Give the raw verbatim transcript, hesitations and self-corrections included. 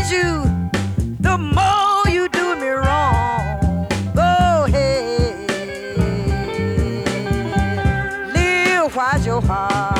you, the more you do me wrong. Go ahead, live while your heart